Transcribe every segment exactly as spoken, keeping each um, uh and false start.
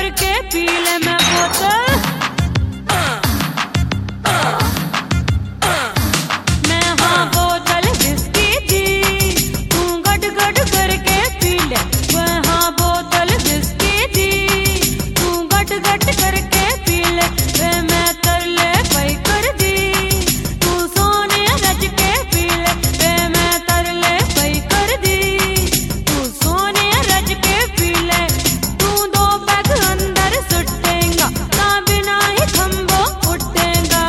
करके पी ले मैं बोतल। मैं हाँ बोतल विस्की दी, तू गट गट करके पी ले। मैं हाँ बोतल विस्की दी, तू गट गट करके पी ले। वे मैं कर ले पई कर दी, तू सोने रज के पी ले। वे मैं कर ले पई कर दी, तू सोने रज के पी ले। तू दो पैग अंदर सुटेगा, ना बिना ही खंबो उठेगा।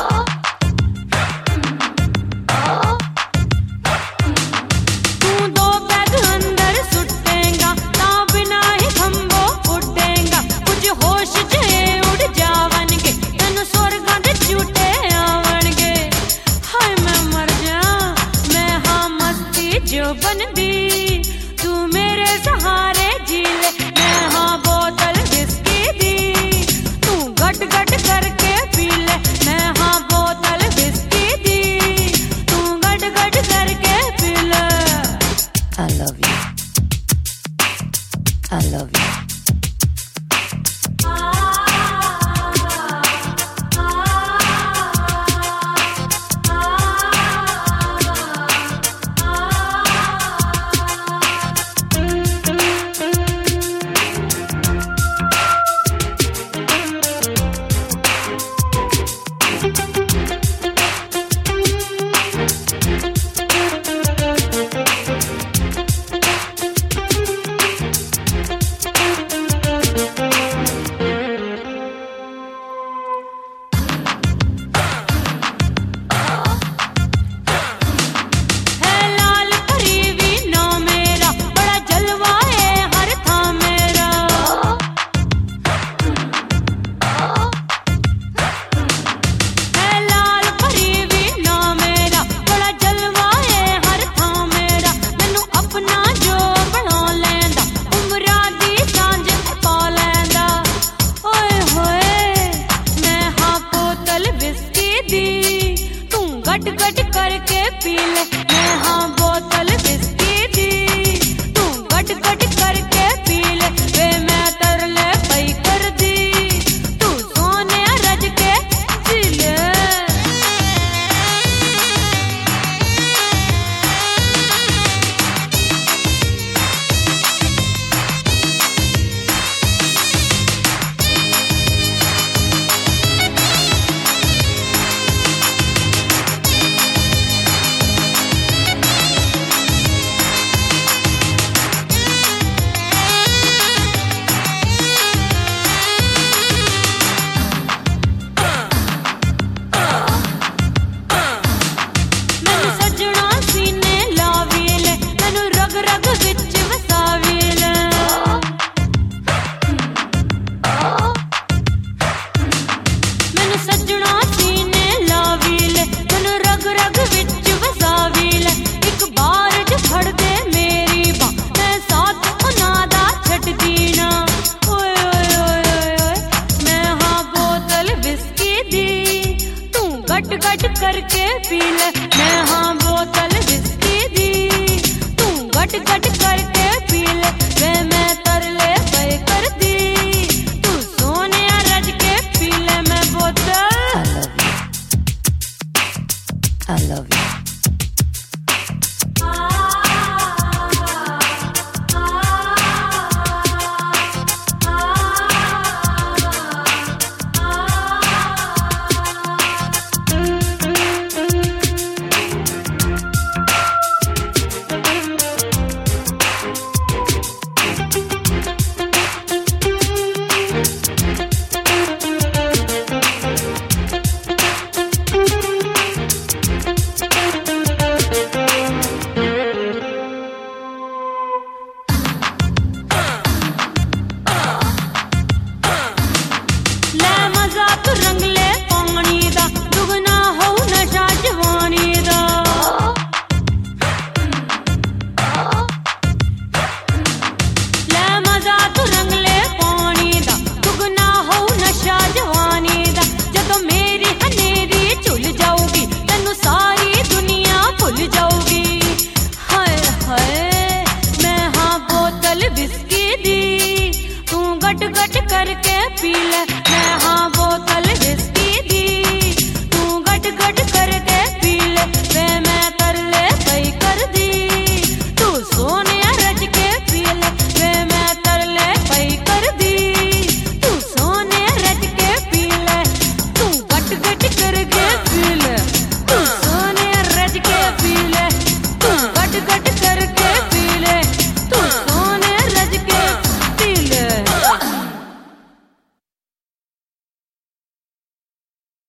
तू दो पैग अंदर सुटेगा, ना बिना ही खंबो उठेगा। कुछ होश जे उड़ जावन के, तन स्वर्गां दे झूठे आवन के। हाय मैं मर जा, मैं हाँ मस्ती जो बनदी, तू मेरे सहारे जी ले। मैं हाँ बोतल विस्की दी, तू गट गट करके पी ले। मैं हाँ बोतल विस्की दी, तू गट गट करके पी ले। I love you. I love you. है लाल परी भी नो मेरा, बड़ा जलवा है हर था मेरा। है लाल परी भी नो मेरा, बड़ा जलवा है हर था मेरा। मैनू अपना जो बना लैंदा, उमरा दी सांझ पा लैंदा। ओए होए मैं हाँ बोतल विस्की दी, तू गट गट करके पी ले। मैं हाँ